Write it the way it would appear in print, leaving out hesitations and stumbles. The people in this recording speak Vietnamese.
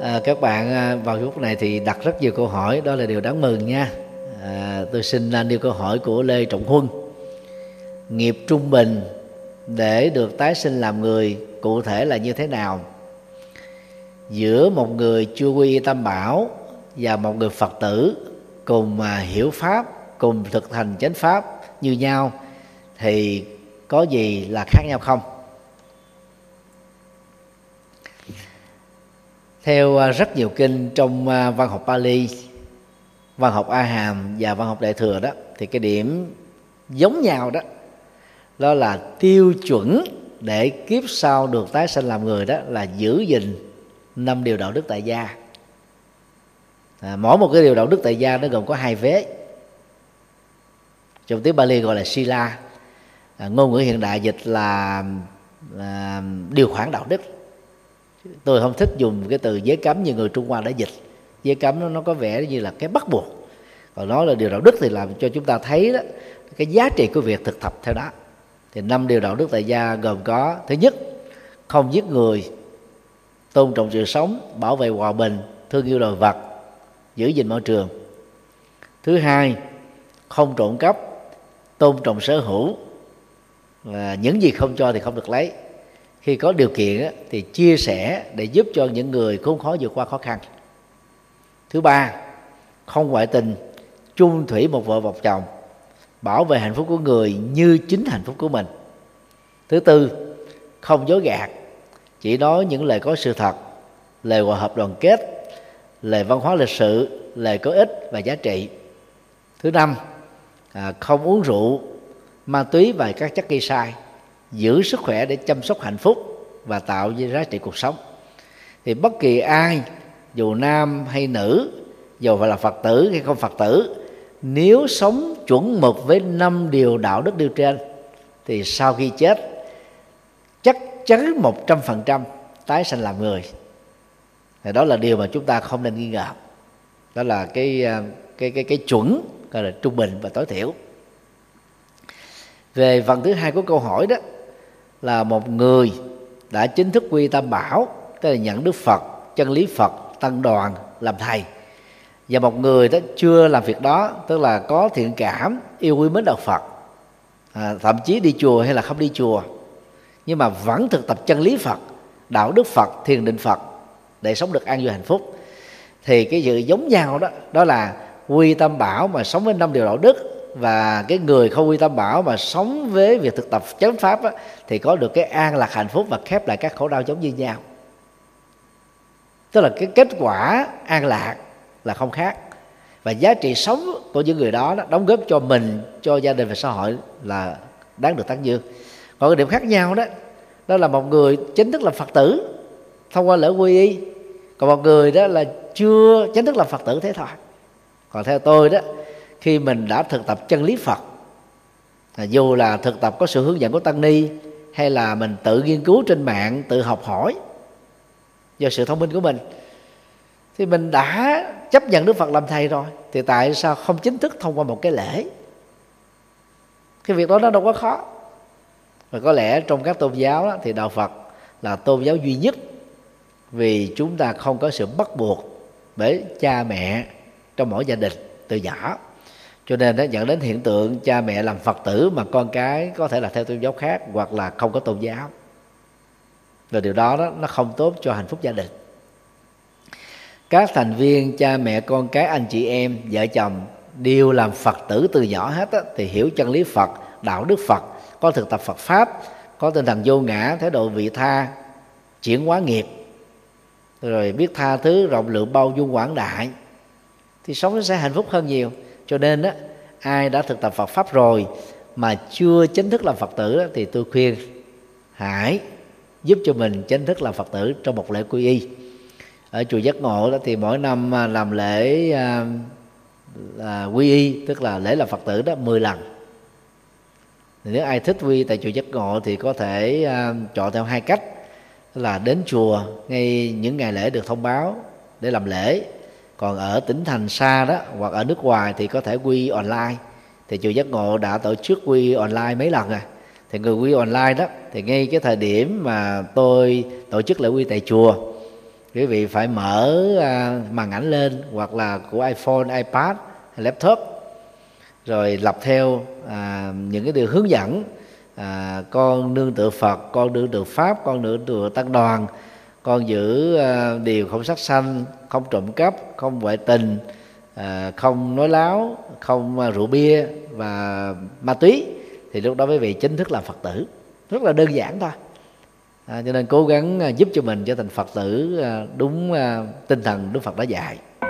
Các bạn vào lúc này thì đặt rất nhiều câu hỏi, đó là điều đáng mừng nha. Tôi xin nêu câu hỏi của Lê Trọng Huân. Nghiệp trung bình để được tái sinh làm người cụ thể là như thế nào? Giữa một người chưa quy y Tam Bảo và một người Phật tử cùng hiểu Pháp, cùng thực hành chánh Pháp như nhau thì có gì là khác nhau không? Theo rất nhiều kinh trong văn học Pali, văn học A Hàm và văn học Đại Thừa đó, thì cái điểm giống nhau đó là tiêu chuẩn để kiếp sau được tái sanh làm người đó là giữ gìn 5 điều đạo đức tại gia. Mỗi một cái điều đạo đức tại gia nó gồm có 2 vế. Trong tiếng Pali gọi là sila, ngôn ngữ hiện đại dịch là điều khoản đạo đức. Tôi không thích dùng cái từ giới cấm như người Trung Hoa đã dịch. Giới cấm nó có vẻ như là cái bắt buộc, còn nói là điều đạo đức thì làm cho chúng ta thấy đó cái giá trị của việc thực tập theo đó. Thì 5 điều đạo đức tại gia gồm có: thứ nhất, không giết người, tôn trọng sự sống, bảo vệ hòa bình, thương yêu loài vật, giữ gìn môi trường. Thứ hai, không trộm cắp, tôn trọng sở hữu, và những gì không cho thì không được lấy. Khi có điều kiện thì chia sẻ để giúp cho những người khốn khó vượt qua khó khăn. Thứ ba, không ngoại tình, chung thủy một vợ một chồng, bảo vệ hạnh phúc của người như chính hạnh phúc của mình. Thứ tư, không dối gạt, chỉ nói những lời có sự thật, lời hòa hợp đoàn kết, lời văn hóa lịch sự, lời có ích và giá trị. Thứ năm, không uống rượu, ma túy và các chất gây sai, giữ sức khỏe để chăm sóc hạnh phúc và tạo ra giá trị cuộc sống. Thì bất kỳ ai, dù nam hay nữ, dù phải là Phật tử hay không Phật tử, nếu sống chuẩn mực với 5 điều đạo đức nêu trên thì sau khi chết chắc chắn 100% tái sanh làm người. Thì đó là điều mà chúng ta không nên nghi ngờ. Đó là cái chuẩn gọi là trung bình và tối thiểu. Về phần thứ hai của câu hỏi đó là một người đã chính thức quy Tam Bảo, tức là nhận Đức Phật, chân lý Phật, tăng đoàn làm thầy, và một người đó chưa làm việc đó, tức là có thiện cảm, yêu quý mến đạo Phật, thậm chí đi chùa hay là không đi chùa, nhưng mà vẫn thực tập chân lý Phật, đạo đức Phật, thiền định Phật để sống được an vui hạnh phúc. Thì cái sự giống nhau đó là quy Tam Bảo mà sống với 5 điều đạo đức, và cái người không quy Tam Bảo mà sống với việc thực tập chánh pháp thì có được cái an lạc hạnh phúc và khép lại các khổ đau giống như nhau. Tức là cái kết quả an lạc là không khác, và giá trị sống của những người đó đóng góp cho mình, cho gia đình và xã hội là đáng được tán dương. Còn cái điểm khác nhau đó là một người chính thức là Phật tử thông qua lễ quy y, còn một người đó là chưa chính thức là Phật tử thế thôi. Còn theo tôi đó, khi mình đã thực tập chân lý Phật, dù là thực tập có sự hướng dẫn của tăng ni hay là mình tự nghiên cứu trên mạng, tự học hỏi do sự thông minh của mình, thì mình đã chấp nhận Đức Phật làm thầy rồi, thì tại sao không chính thức thông qua một cái lễ? Cái việc đó nó đâu có khó. Và có lẽ trong các tôn giáo đó, thì đạo Phật là tôn giáo duy nhất, vì chúng ta không có sự bắt buộc bởi cha mẹ trong mỗi gia đình từ nhỏ, cho nên nó dẫn đến hiện tượng cha mẹ làm Phật tử mà con cái có thể là theo tôn giáo khác hoặc là không có tôn giáo. Và điều đó nó không tốt cho hạnh phúc gia đình. Các thành viên cha mẹ, con cái, anh chị em, vợ chồng đều làm Phật tử từ nhỏ hết thì hiểu chân lý Phật, đạo đức Phật, có thực tập Phật pháp, có tinh thần vô ngã, thái độ vị tha, chuyển hóa nghiệp, rồi biết tha thứ, rộng lượng, bao dung, quảng đại, thì sống nó sẽ hạnh phúc hơn nhiều. Cho nên ai đã thực tập Phật pháp rồi mà chưa chính thức làm Phật tử thì tôi khuyên hãy giúp cho mình chính thức làm Phật tử trong một lễ quy y. Ở chùa Giác Ngộ đó thì mỗi năm làm lễ quy y, tức là lễ làm Phật tử đó 10 lần. Nếu ai thích quy tại chùa Giác Ngộ thì có thể chọn theo 2 cách, là đến chùa ngay những ngày lễ được thông báo để làm lễ. Còn ở tỉnh thành xa đó hoặc ở nước ngoài thì có thể quy online. Thì chùa Giác Ngộ đã tổ chức quy online mấy lần rồi. Thì người quy online đó thì ngay cái thời điểm mà tôi tổ chức lễ quy tại chùa quý vị phải mở màn ảnh lên, hoặc là của iPhone, iPad hay laptop, rồi lập theo những cái điều hướng dẫn. Con nương tựa Phật, con nương tựa Pháp, con nương tựa Tăng đoàn, con giữ điều không sát sanh, không trộm cắp, không ngoại tình, không nói láo, không rượu bia và ma túy, thì lúc đó quý vị chính thức là Phật tử. Rất là đơn giản thôi. Cho nên cố gắng giúp cho mình trở thành Phật tử đúng tinh thần Đức Phật đã dạy.